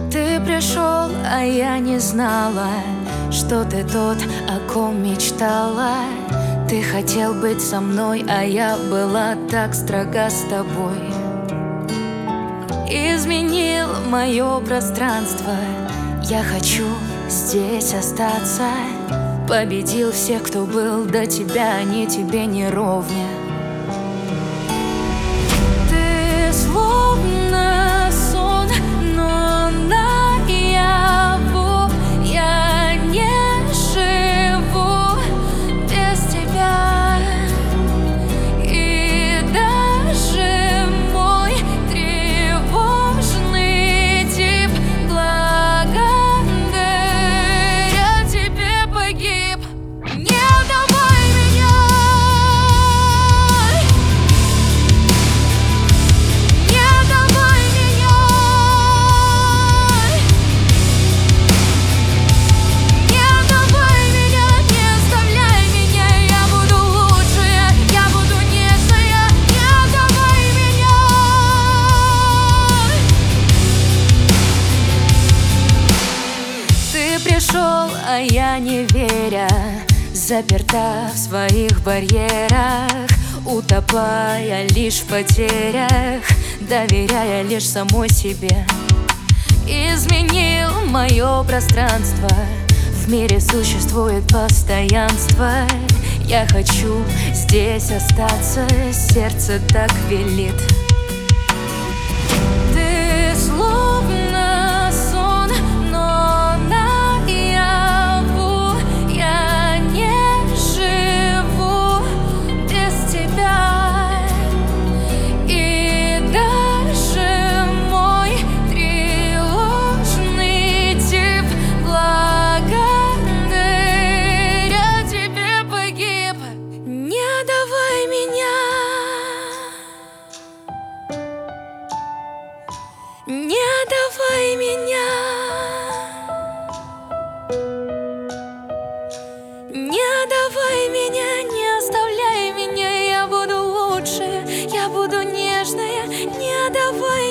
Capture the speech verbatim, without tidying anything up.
Ты пришел, а я не знала, что ты тот, о ком мечтала. Ты хотел быть со мной, а я была так строга с тобой. Изменил мое пространство, я хочу здесь остаться. Победил всех, кто был до тебя, они тебе не ровня. Ты словно сон, но наяву я не живу без тебя. И даже мой тревожный тип благодаря тебе погиб. Не давай меня, не давай меня, не давай меня, не оставляй меня. Я буду лучшая, я буду нежная. Не давай меня. Ты пришел, а я не веря, заперта в своих барьерах, утопая лишь в потерях, доверяя лишь самой себе. Изменил мое пространство, в мире существует постоянство. Я хочу здесь остаться, сердце так велит. Ты словно сон, но наяву я не живу без тебя. И даже мой тревожный тип благодаря тебе погиб. Не давай меня, не давай меня, не давай меня, не оставляй меня. Я буду лучшая, я буду нежная. Не давай